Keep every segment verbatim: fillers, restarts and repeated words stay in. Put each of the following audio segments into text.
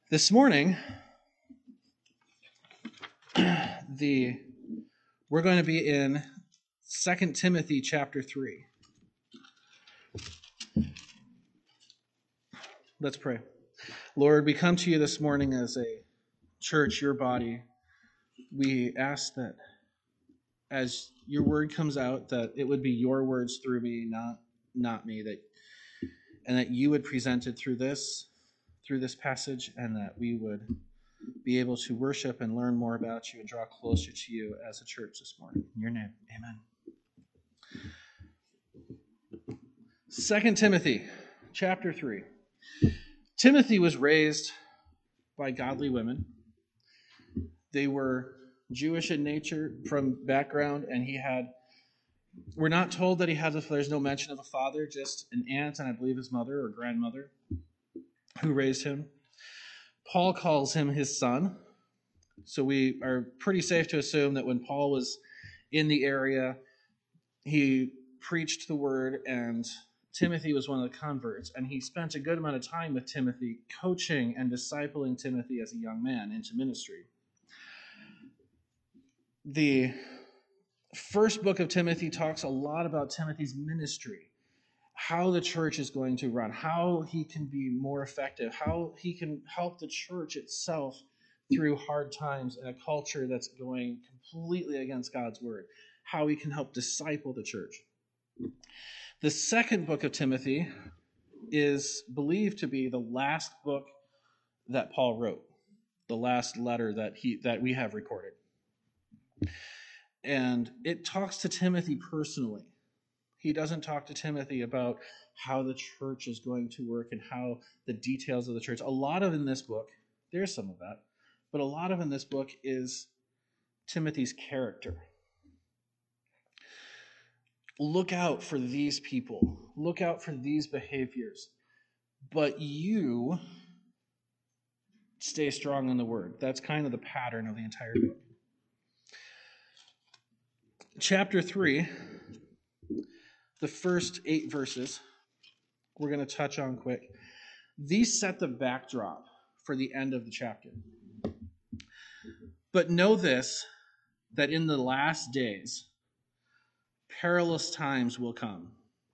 This morning, the we're going to be in Second Timothy chapter three. Let's pray. Lord, we come to you this morning as a church, your body. We ask that as your word comes out, that it would be your words through me, not not me, that and that you would present it through this, through this passage, and that we would be able to worship and learn more about you and draw closer to you as a church this morning. In your name, amen. Second Timothy chapter three. Timothy was raised by godly women. They were Jewish in nature from background, and he had, we're not told that he had, a, there's no mention of a father, just an aunt and I believe his mother or grandmother who raised him. Paul calls him his son, so we are pretty safe to assume that when Paul was in the area, he preached the word, and Timothy was one of the converts, and he spent a good amount of time with Timothy, coaching and discipling Timothy as a young man into ministry. The first book of Timothy talks a lot about Timothy's ministry, how the church is going to run, how he can be more effective, how he can help the church itself through hard times in a culture that's going completely against God's word, how he can help disciple the church. The second book of Timothy is believed to be the last book that Paul wrote, the last letter that he that we have recorded. And it talks to Timothy personally. He doesn't talk to Timothy about how the church is going to work and how the details of the church. A lot of in this book, there's some of that, but a lot of in this book is Timothy's character. Look out for these people. Look out for these behaviors. But you stay strong in the word. That's kind of the pattern of the entire book. Chapter three, the first eight verses, we're going to touch on quick. These set the backdrop for the end of the chapter. But know this, that in the last days, perilous times will come.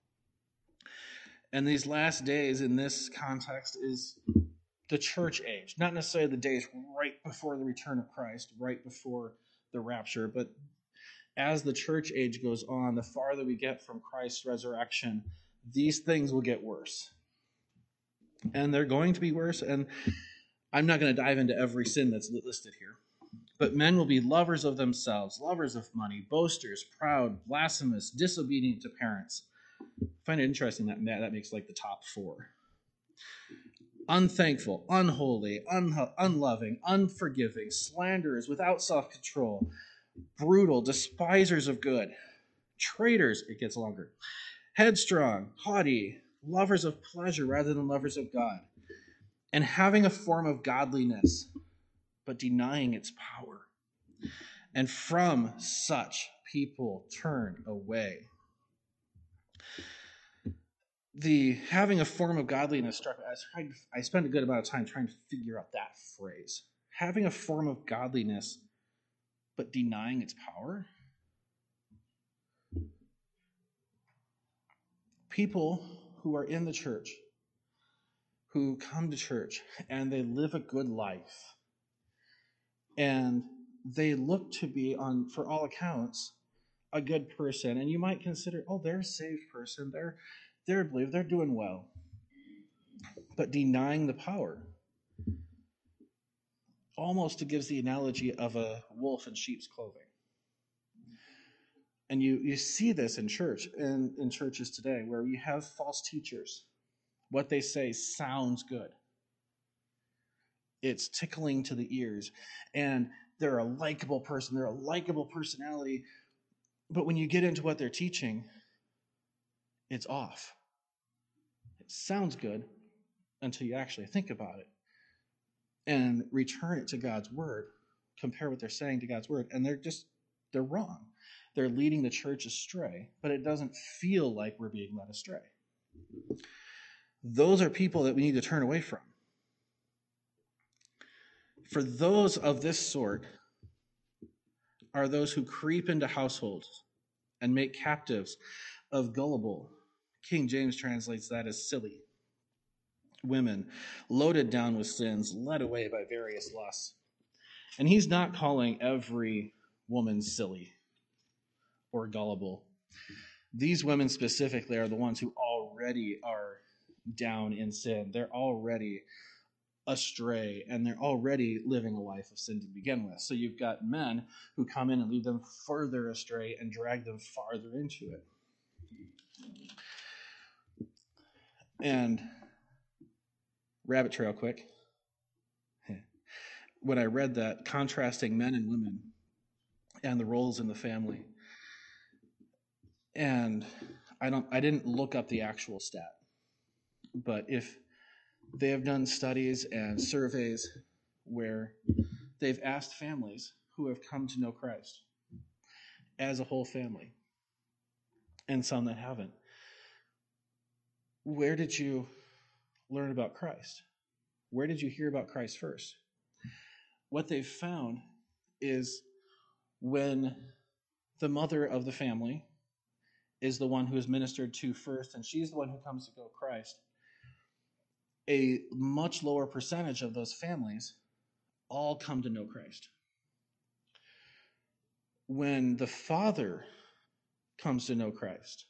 And these last days in this context is the church age. Not necessarily the days right before the return of Christ, right before the rapture, but as the church age goes on, the farther we get from Christ's resurrection, these things will get worse. And they're going to be worse, and I'm not going to dive into every sin that's listed here. But men will be lovers of themselves, lovers of money, boasters, proud, blasphemous, disobedient to parents. I find it interesting that that makes like the top four. Unthankful, unholy, un- unloving, unforgiving, slanderers, without self-control, brutal, despisers of good, traitors, it gets longer, headstrong, haughty, lovers of pleasure rather than lovers of God, and having a form of godliness, but denying its power. And from such people turn away. The having a form of godliness struck me. I, was trying, I spent a good amount of time trying to figure out that phrase. Having a form of godliness, but denying its power? People who are in the church, who come to church, and they live a good life, and they look to be, on for all accounts, a good person, and you might consider, oh, they're a saved person, they're, they're a believer, they're doing well, but denying the power. Almost it gives the analogy of a wolf in sheep's clothing. And you, you see this in church, in, in churches today, where you have false teachers. What they say sounds good. It's tickling to the ears. And they're a likable person. They're a likable personality. But when you get into what they're teaching, it's off. It sounds good until you actually think about it and return it to God's word. Compare what they're saying to God's word. And they're just, they're wrong. They're leading the church astray, but it doesn't feel like we're being led astray. Those are people that we need to turn away from. For those of this sort are those who creep into households and make captives of gullible, King James translates that as silly, women, loaded down with sins, led away by various lusts. And he's not calling every woman silly or gullible. These women specifically are the ones who already are down in sin. They're already astray, and they're already living a life of sin to begin with. So you've got men who come in and lead them further astray and drag them farther into it. And rabbit trail quick. When I read that, contrasting men and women and the roles in the family, and I don't I didn't look up the actual stat, but if they have done studies and surveys where they've asked families who have come to know Christ as a whole family, and some that haven't, where did you learn about Christ? Where did you hear about Christ first? What they've found is when the mother of the family is the one who is ministered to first, and she's the one who comes to know Christ, a much lower percentage of those families all come to know Christ. When the father comes to know Christ,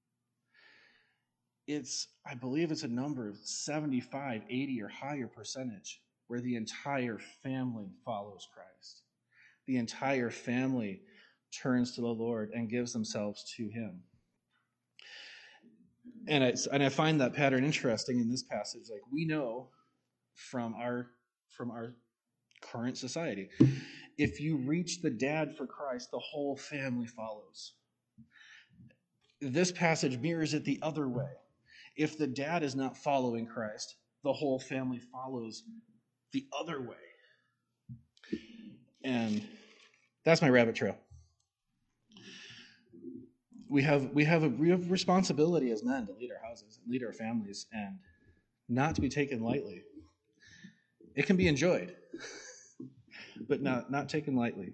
it's, I believe it's a number of seventy-five, eighty or higher percentage where the entire family follows Christ. The entire family turns to the Lord and gives themselves to him. And I, and I find that pattern interesting in this passage. Like, we know from our from our current society, if you reach the dad for Christ, the whole family follows. This passage mirrors it the other way. If the dad is not following Christ, the whole family follows the other way. And that's my rabbit trail. We have we have a we have responsibility as men to lead our houses and lead our families, and not to be taken lightly. It can be enjoyed, but not, not taken lightly.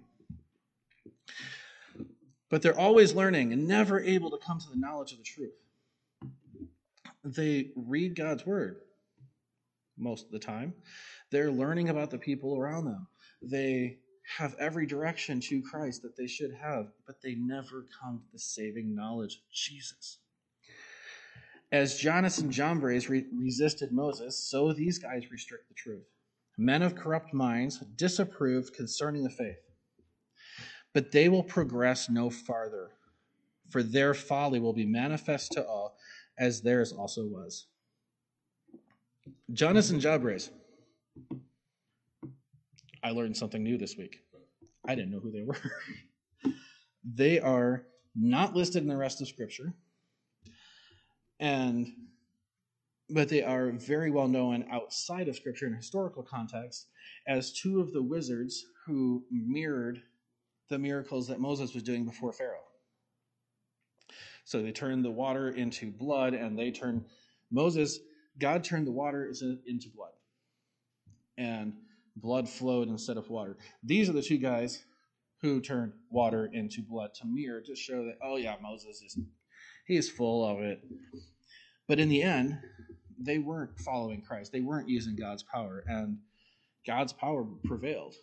But they're always learning and never able to come to the knowledge of the truth. They read God's word most of the time. They're learning about the people around them. They have every direction to Christ that they should have, but they never come to the saving knowledge of Jesus. As Jannes and Jambres re- resisted Moses, so these guys restrict the truth. Men of corrupt minds disapprove concerning the faith, but they will progress no farther, for their folly will be manifest to all, as theirs also was. Jannes and Jambres. I learned something new this week. I didn't know who they were. They are not listed in the rest of Scripture, and but they are very well known outside of Scripture in historical context as two of the wizards who mirrored the miracles that Moses was doing before Pharaoh. So they turned the water into blood, and they turned Moses, God turned the water into blood, and blood flowed instead of water. These are the two guys who turned water into blood to mirror, to show that, oh yeah, Moses is, he is full of it. But in the end, they weren't following Christ. They weren't using God's power, and God's power prevailed.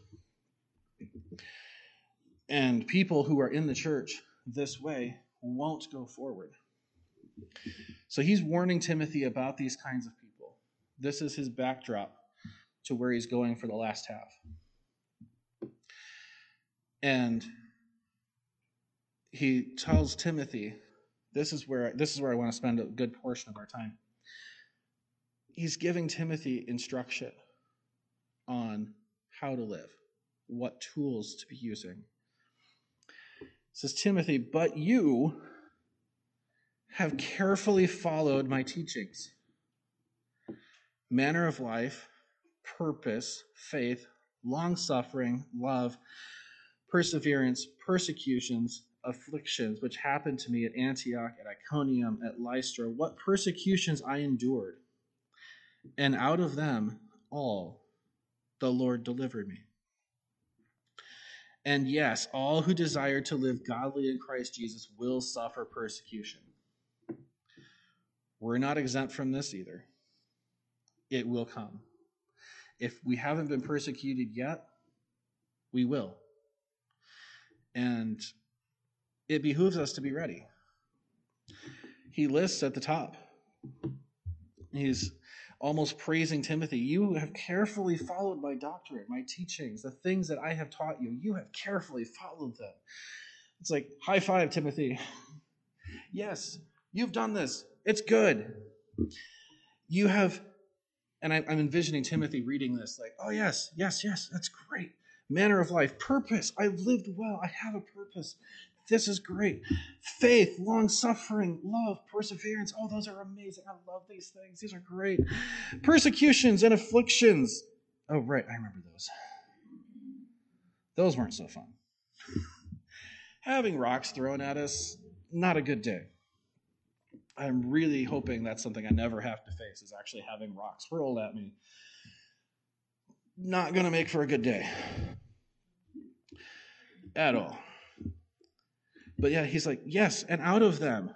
And people who are in the church this way won't go forward. So he's warning Timothy about these kinds of people. This is his backdrop to where he's going for the last half. And he tells Timothy, this is where this is where I want to spend a good portion of our time. He's giving Timothy instruction on how to live, what tools to be using. It says, Timothy, but you have carefully followed my teachings, manner of life, purpose, faith, long-suffering, love, perseverance, persecutions, afflictions, which happened to me at Antioch, at Iconium, at Lystra, what persecutions I endured, and out of them all the Lord delivered me. And yes, all who desire to live godly in Christ Jesus will suffer persecution. We're not exempt from this either. It will come. If we haven't been persecuted yet, we will. And it behooves us to be ready. He lists at the top. He's almost praising Timothy. You have carefully followed my doctrine, my teachings, the things that I have taught you. You have carefully followed them. It's like, high five, Timothy. Yes, you've done this. It's good. You have, and I'm envisioning Timothy reading this like, oh yes, yes, yes, that's great. Manner of life, purpose. I've lived well. I have a purpose. This is great. Faith, long-suffering, love, perseverance. Oh, those are amazing. I love these things. These are great. Persecutions and afflictions. Oh, right. I remember those. Those weren't so fun. Having rocks thrown at us, not a good day. I'm really hoping that's something I never have to face, is actually having rocks hurled at me. Not going to make for a good day. At all. But yeah, he's like, yes, and out of them,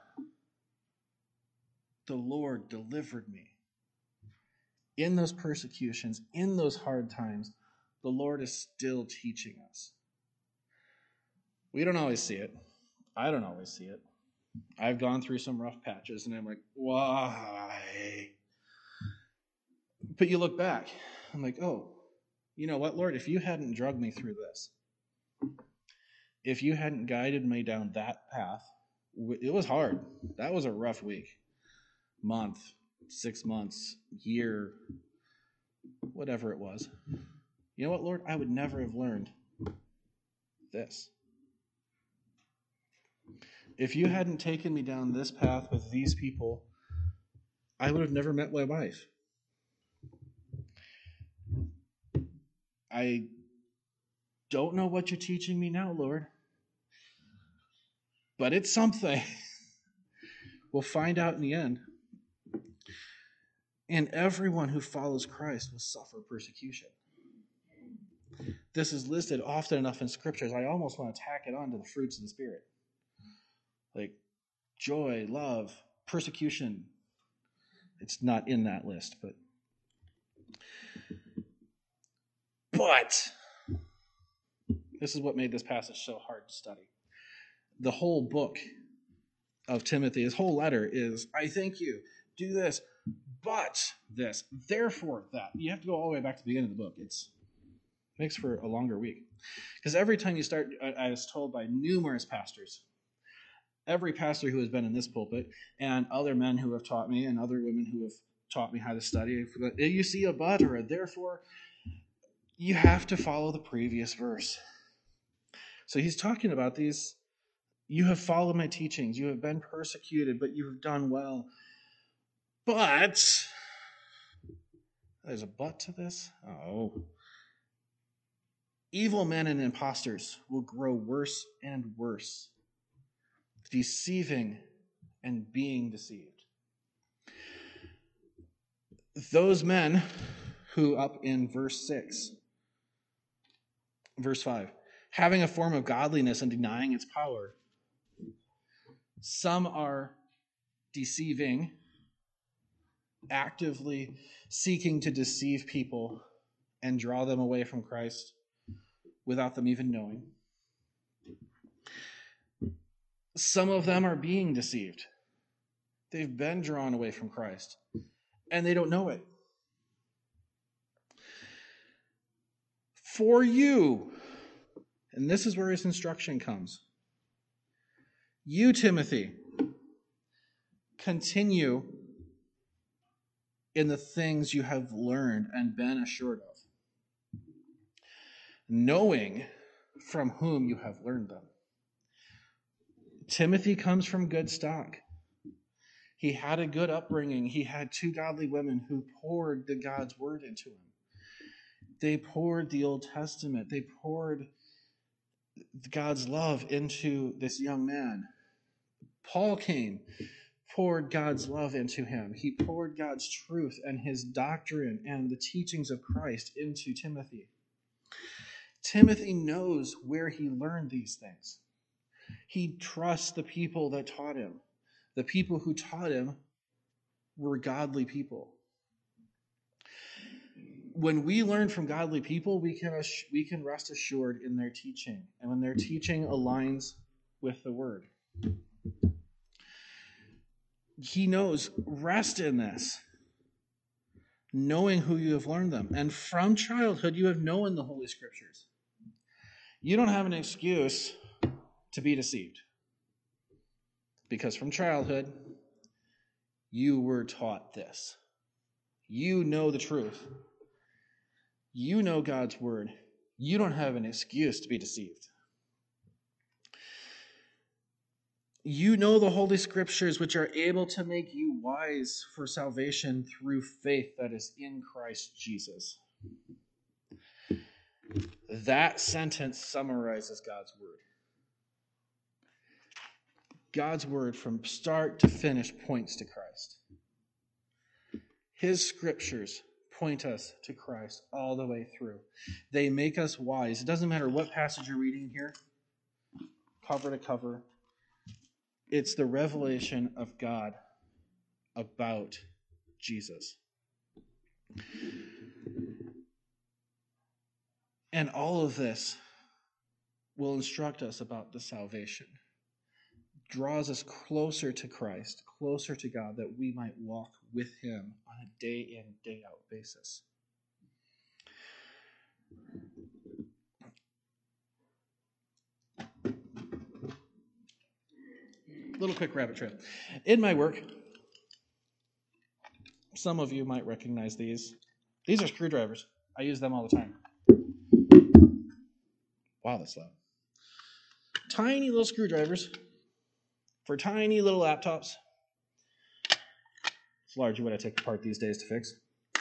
the Lord delivered me. In those persecutions, in those hard times, the Lord is still teaching us. We don't always see it. I don't always see it. I've gone through some rough patches, and I'm like, why? But you look back, I'm like, oh, you know what, Lord, if you hadn't drugged me through this, if you hadn't guided me down that path, it was hard. That was a rough week, month, six months, year, whatever it was. You know what, Lord? I would never have learned this. If you hadn't taken me down this path with these people, I would have never met my wife. I don't know what you're teaching me now, Lord. But it's something. We'll find out in the end. And everyone who follows Christ will suffer persecution. This is listed often enough in scriptures. I almost want to tack it on to the fruits of the Spirit. Like joy, love, persecution. It's not in that list, but but this is what made this passage so hard to study. The whole book of Timothy, his whole letter is, I thank you, do this, but this, therefore that. You have to go all the way back to the beginning of the book. It's, it makes for a longer week. Because every time you start, I, I was told by numerous pastors, every pastor who has been in this pulpit, and other men who have taught me, and other women who have taught me how to study, you see a but or a therefore, you have to follow the previous verse. So he's talking about these. You have followed my teachings. You have been persecuted, but you have done well. But, there's a but to this? Oh. Evil men and impostors will grow worse and worse, deceiving and being deceived. Those men who, up in verse six, verse five, having a form of godliness and denying its power, some are deceiving, actively seeking to deceive people and draw them away from Christ without them even knowing. Some of them are being deceived. They've been drawn away from Christ, and they don't know it. For you, and this is where his instruction comes, you, Timothy, continue in the things you have learned and been assured of, knowing from whom you have learned them. Timothy comes from good stock. He had a good upbringing. He had two godly women who poured the God's word into him. They poured the Old Testament. They poured God's love into this young man. Paul came poured God's love into him. He poured God's truth and his doctrine and the teachings of Christ into Timothy. Timothy knows where he learned these things. He trusts the people that taught him. The people who taught him were godly people. When we learn from godly people, we can, we can rest assured in their teaching, and when their teaching aligns with the word. He knows, rest in this, knowing who you have learned them. And from childhood, you have known the Holy Scriptures. You don't have an excuse to be deceived, because from childhood, you were taught this. You know the truth. You know God's word. You don't have an excuse to be deceived. You know the Holy Scriptures, which are able to make you wise for salvation through faith that is in Christ Jesus. That sentence summarizes God's word. God's word from start to finish points to Christ. His Scriptures point us to Christ all the way through. They make us wise. It doesn't matter what passage you're reading here, cover to cover. It's the revelation of God about Jesus. And all of this will instruct us about the salvation. Draws us closer to Christ, closer to God, that we might walk with him on a day in, day out basis. Little quick rabbit trail. In my work, some of you might recognize these. These are screwdrivers. I use them all the time. Wow, that's loud. Tiny little screwdrivers for tiny little laptops. It's largely what I take apart these days to fix.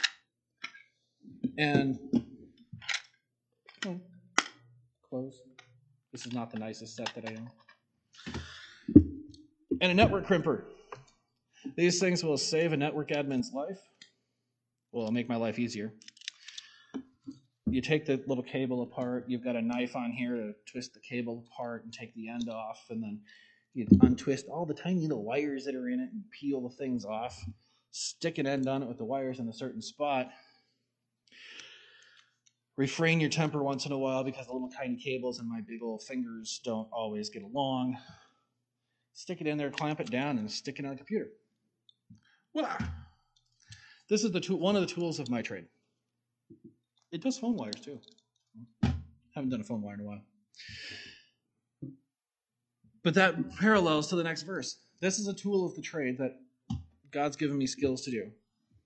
And oh, close. This is not the nicest set that I own. And a network crimper. These things will save a network admin's life. Well, it'll make my life easier. You take the little cable apart. You've got a knife on here to twist the cable apart and take the end off. And then you untwist all the tiny little wires that are in it and peel the things off. Stick an end on it with the wires in a certain spot. Refrain your temper once in a while because the little tiny cables and my big old fingers don't always get along. Stick it in there, clamp it down, and stick it on the computer. Voila! This is the tool, one of the tools of my trade. It does phone wires too. Haven't done a phone wire in a while. But that parallels to the next verse. This is a tool of the trade that God's given me skills to do.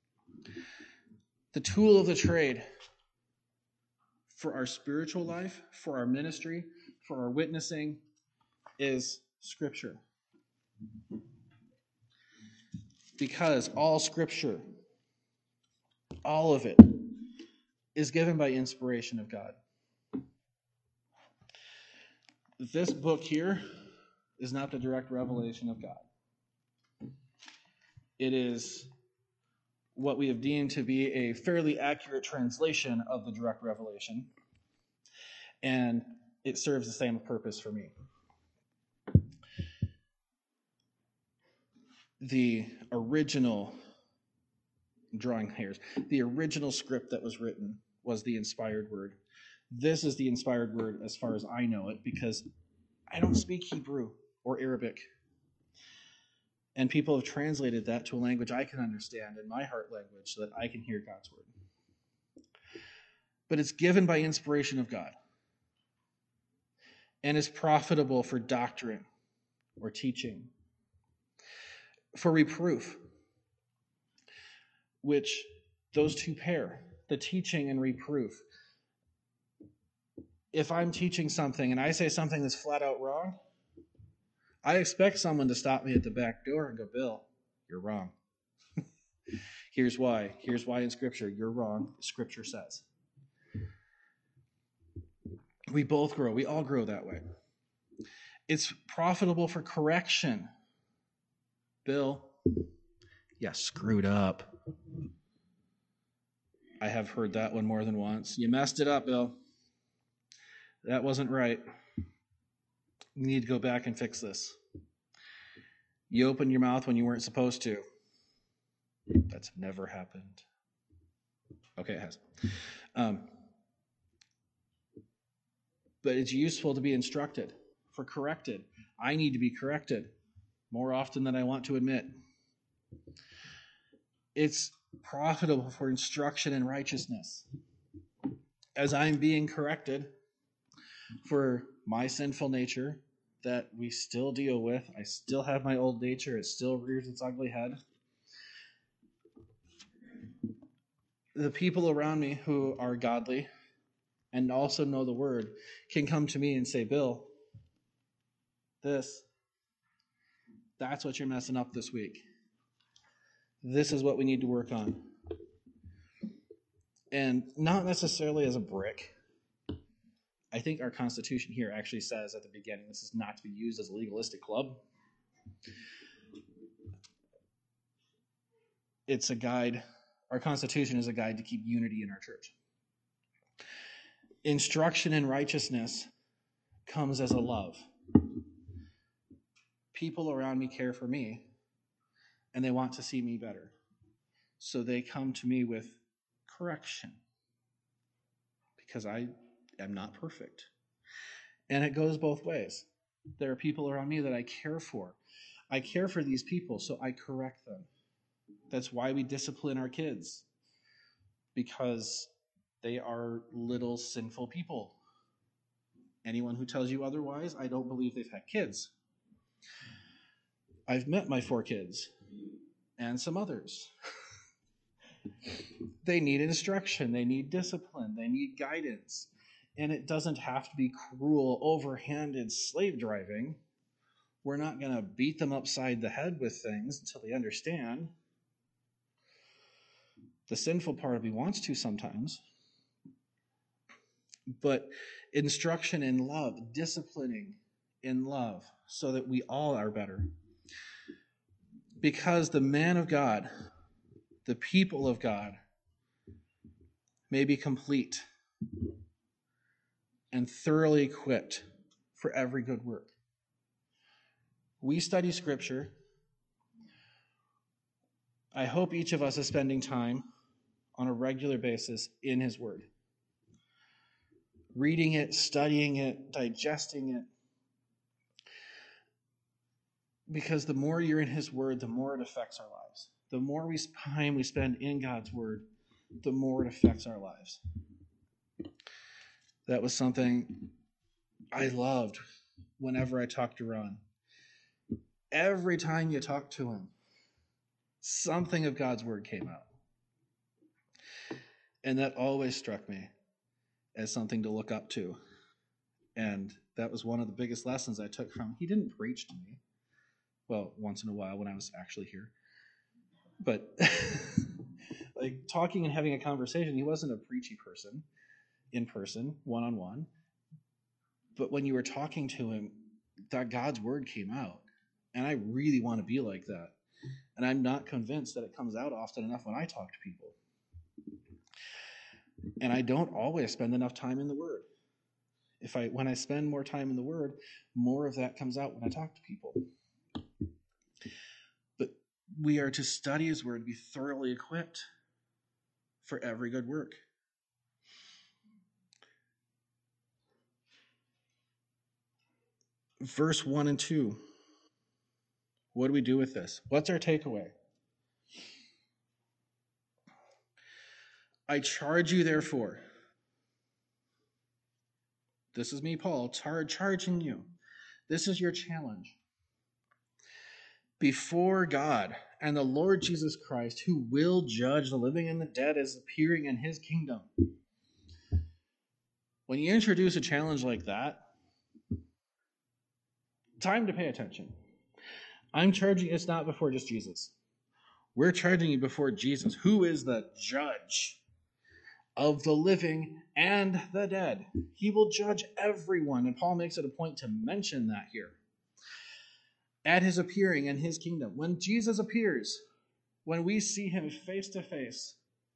The tool of the trade for our spiritual life, for our ministry, for our witnessing is Scripture. Because all Scripture, all of it, is given by inspiration of God. This book here is not the direct revelation of God. It is what we have deemed to be a fairly accurate translation of the direct revelation, and it serves the same purpose for me. The original, drawing hairs, the original script that was written was the inspired word. This is the inspired word as far as I know it, because I don't speak Hebrew or Arabic. And people have translated that to a language I can understand in my heart language so that I can hear God's word. But it's given by inspiration of God and is profitable for doctrine or teaching, for reproof, which those two pair, the teaching and reproof. If I'm teaching something and I say something that's flat out wrong, I expect someone to stop me at the back door and go, Bill, you're wrong. Here's why. Here's why in Scripture. You're wrong. Scripture says. We both grow. We all grow that way. It's profitable for correction. Bill, Yeah, screwed up. I have heard that one more than once. You messed it up, Bill. That wasn't right. You need to go back and fix this. You opened your mouth when you weren't supposed to. That's never happened. Okay, it has. Um, but it's useful to be instructed, for corrected. I need to be corrected more often than I want to admit. It's profitable for instruction in righteousness. As I'm being corrected for my sinful nature that we still deal with, I still have my old nature, it still rears its ugly head. The people around me who are godly and also know the word can come to me and say, Bill, this, that's what you're messing up this week. This is what we need to work on. And not necessarily as a brick. I think our Constitution here actually says at the beginning, this is not to be used as a legalistic club. It's a guide. Our Constitution is a guide to keep unity in our church. Instruction in righteousness comes as a love. People around me care for me, and they want to see me better. So they come to me with correction, because I am not perfect. And it goes both ways. There are people around me that I care for. I care for these people, so I correct them. That's why we discipline our kids, because they are little sinful people. Anyone who tells you otherwise, I don't believe they've had kids. I've met my four kids and some others. They need instruction. They need discipline. They need guidance. And it doesn't have to be cruel, overhanded slave driving. We're not going to beat them upside the head with things until they understand. The sinful part of me wants to sometimes. But instruction in love, disciplining in love, so that we all are better. Because the man of God, the people of God, may be complete and thoroughly equipped for every good work. We study Scripture. I hope each of us is spending time on a regular basis in His Word. Reading it, studying it, digesting it. Because the more you're in His Word, the more it affects our lives. The more we time we spend in God's Word, the more it affects our lives. That was something I loved whenever I talked to Ron. Every time you talked to him, something of God's Word came out. And that always struck me as something to look up to. And that was one of the biggest lessons I took from him. He didn't preach to me. Well, once in a while when I was actually here. But like talking and having a conversation, he wasn't a preachy person in person, one-on-one. But when you were talking to him, that God's Word came out. And I really want to be like that. And I'm not convinced that it comes out often enough when I talk to people. And I don't always spend enough time in the Word. If I, when I spend more time in the Word, more of that comes out when I talk to people. But we are to study His Word, be thoroughly equipped for every good work. Verse one and two. What do we do with this? What's our takeaway? I charge you, therefore. This is me, Paul, tar- charging you. This is your challenge. Before God and the Lord Jesus Christ, who will judge the living and the dead, as appearing in His kingdom. When you introduce a challenge like that, time to pay attention. I'm charging, it's not before just Jesus. We're charging you before Jesus, who is the judge of the living and the dead. He will judge everyone, and Paul makes it a point to mention that here. at his appearing in his kingdom. When Jesus appears, when we see him face to face,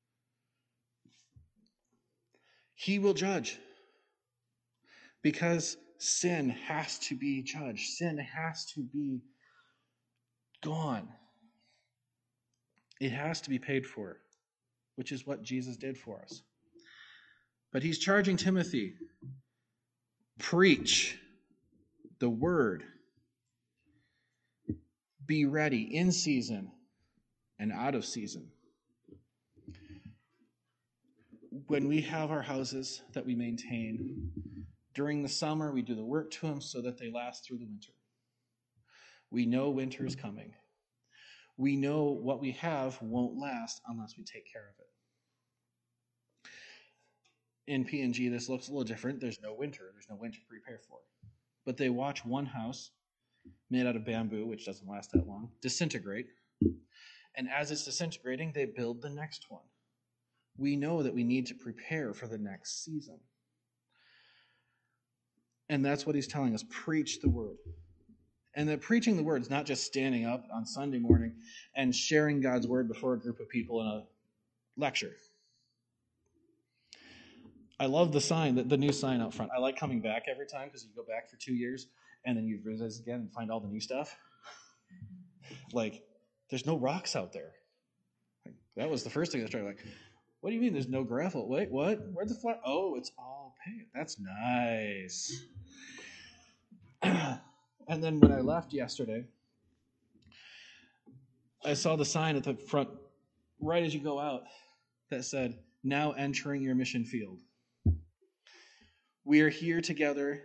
he will judge. Because sin has to be judged. Sin has to be gone. It has to be paid for, which is what Jesus did for us. But he's charging Timothy, preach the word. Be ready in season and out of season. When we have our houses that we maintain, during the summer we do the work to them so that they last through the winter. We know winter is coming. We know what we have won't last unless we take care of it. In P and G, this looks a little different. There's no winter. There's no winter to prepare for. But they watch one house made out of bamboo, which doesn't last that long, disintegrate. And as it's disintegrating, they build the next one. We know that we need to prepare for the next season. And that's what he's telling us. Preach the word. And that preaching the word is not just standing up on Sunday morning and sharing God's word before a group of people in a lecture. I love the sign, the, the new sign out front. I like coming back every time because you go back for two years and then you visit again and find all the new stuff. Like, there's no rocks out there. Like, that was the first thing I started like, what do you mean there's no gravel? Wait, what? Where'd the flat? Oh, it's all paved. That's nice. And then when I left yesterday, I saw the sign at the front, right as you go out, that said, now entering your mission field. We are here together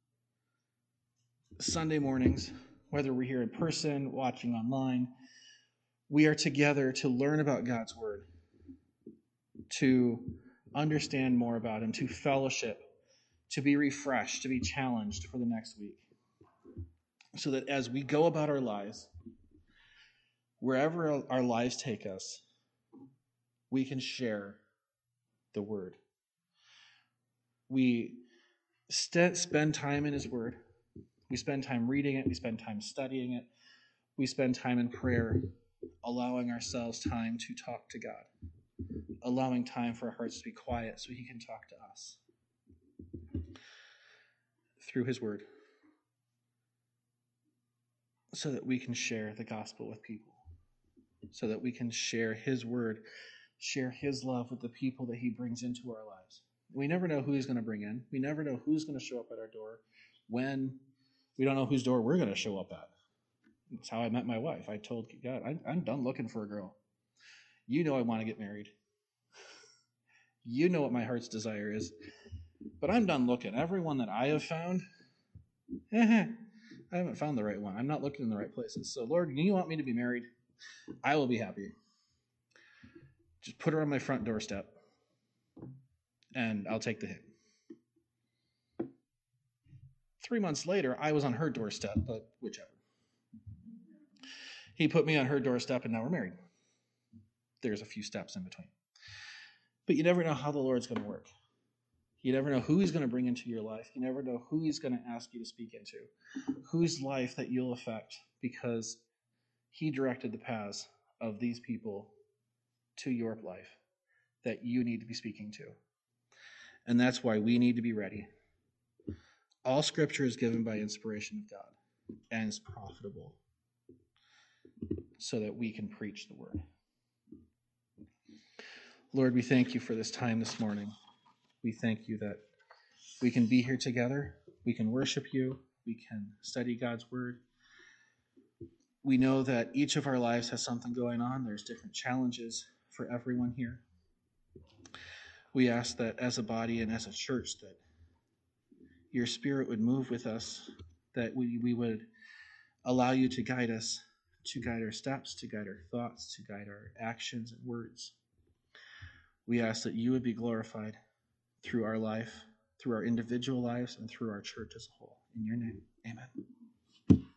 Sunday mornings, whether we're here in person, watching online. We are together to learn about God's word, to understand more about him, to fellowship, to be refreshed, to be challenged for the next week. So that as we go about our lives, wherever our lives take us, we can share the word. We st- spend time in his word. We spend time reading it. We spend time studying it. We spend time in prayer, allowing ourselves time to talk to God, allowing time for our hearts to be quiet so he can talk to us through his word, so that we can share the gospel with people, so that we can share his word, share his love with the people that he brings into our lives. We never know who he's going to bring in. We never know who's going to show up at our door, when. We don't know whose door we're going to show up at. That's how I met my wife. I told God, I'm, I'm done looking for a girl. You know I want to get married. You know what my heart's desire is. But I'm done looking. Everyone that I have found, eh, I haven't found the right one. I'm not looking in the right places. So, Lord, you want me to be married? I will be happy. Just put her on my front doorstep, and I'll take the hit. Three months later, I was on her doorstep, but whichever. He put me on her doorstep, and now we're married. There's a few steps in between. But you never know how the Lord's going to work. You never know who he's going to bring into your life. You never know who he's going to ask you to speak into, whose life that you'll affect, because he directed the paths of these people to your life that you need to be speaking to. And that's why we need to be ready. All scripture is given by inspiration of God and is profitable so that we can preach the word. Lord, we thank you for this time this morning. We thank you that we can be here together. We can worship you. We can study God's word. We know that each of our lives has something going on. There's different challenges for everyone here. We ask that as a body and as a church that your spirit would move with us, that we, we would allow you to guide us, to guide our steps, to guide our thoughts, to guide our actions and words. We ask that you would be glorified through our life, through our individual lives, and through our church as a whole. In your name, amen.